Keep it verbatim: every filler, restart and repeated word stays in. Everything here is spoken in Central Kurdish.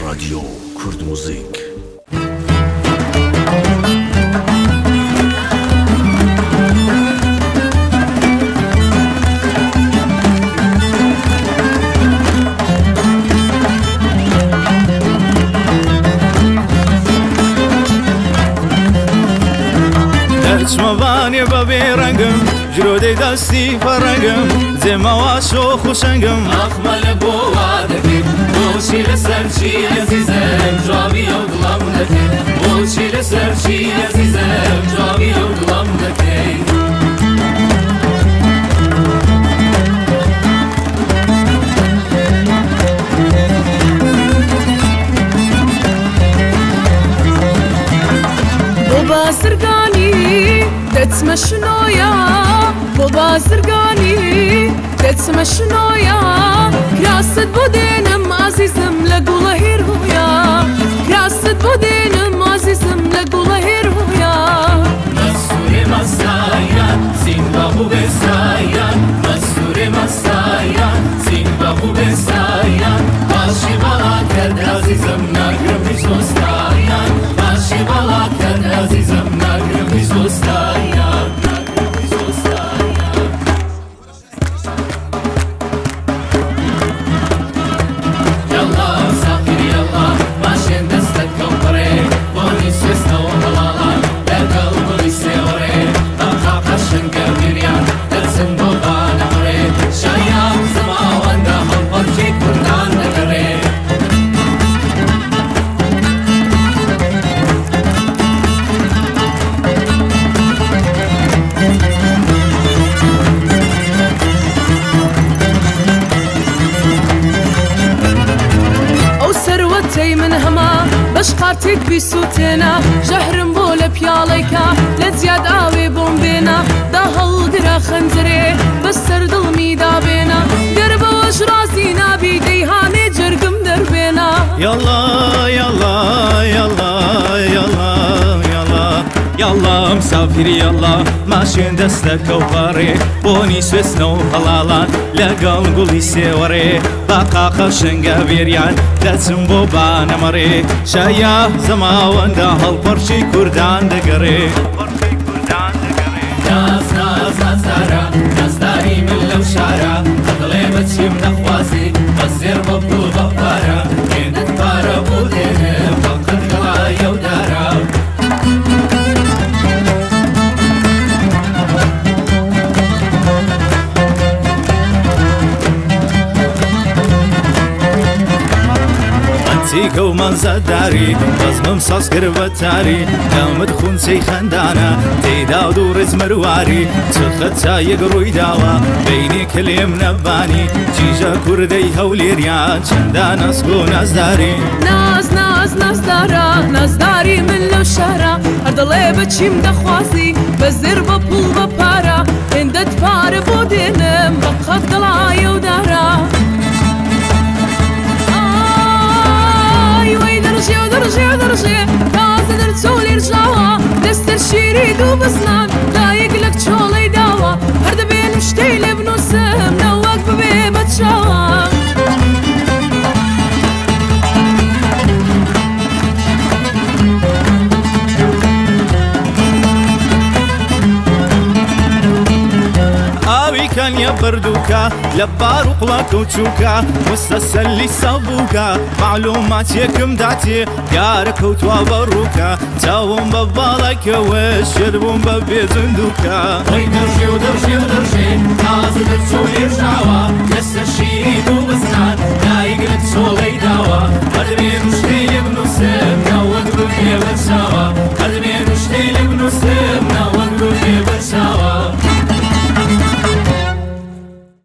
رادیو کورد موزیک. چموانی ببیرنگم جرودی دستی فرنگم زما شوخ و شنگم اخمل بو وادکی بوشی لسرچی عزیزم جامی و دلم دکی بوشی لسرچی عزیزم جامی و دلم دکی بازرگانی دت مشنویا بو بازرگانی دت مشنویا کراست بودنم عزیزم لگوله هیرویا کراست بودنم عزیزم لگوله هیرویا مسوری مسایان زیمبابو بسایان مسوری مسایان زیمبابو بسایان باشی بالا کرد عزیزم نگرم بیش دوستایان باشی بالا کرد عزیزم نگرم بیش دوستایان نگرم بیش دوستایان یالا سافر یالا ماشین دستت کمپره بونی سوسنا و حلالا لگل بولی سیوره بقا قشن گویریان درسن بابا نمره شایان زمان ده هم پرچی کردان نگره من هما باش قارتك بيسوتنا جهرم بولا بياليكا لزياد آوي بومبينا دا هالقرا خنزري بس سرد الميدا بينا قرب وش راسينا بيدي هاني جرقم دربينا يلا يلا يلا يلا يلا يلا مسافر يلا ماشين دستك وقاري بوني سوسنا وحلالا لقل قولي سيوري بقا خشن قبيريان دسم بوبا نمري شايا زما وندا هالبرشي كردان دقري ناس ناس ناسارا ناس داري من لو شارع تضلي بتشي من اخواسي بصير ببطل بفارا كنت فارا بودين فقد قلايا ودارا تيكا ومنزل داري بزمم صاص قربتاري دامد خونسي خندانا تيدا ودورز مرواري تخطا يقروي داوا بيني كليم نباني جيجا كردي هولي ريان چندا ناس قو ناس داري ناس ناس ناس دارا ناس داري من لو شارع هردلي بچي مدخواسي بزر ببول بپارا اندت پار بودنم بقف قلايا ودارا درجي ودرجي ودرجي تازه درتولي رجاوا دستر شيري دوبسنان لا يقلك شولي داوا هرد بين مشتيل بنوسم نواك ببي بتشاوا كان يبردوكا لبار وقلاك وتشوكا مستسلي صابوكا معلومات يكم داتي يارك وتوابروكا تاوم ببالك وشربون ببي زندوكا وي درجي ودرجي ودرجي تازه درتولي رجاوا دستر شيري دوبسنان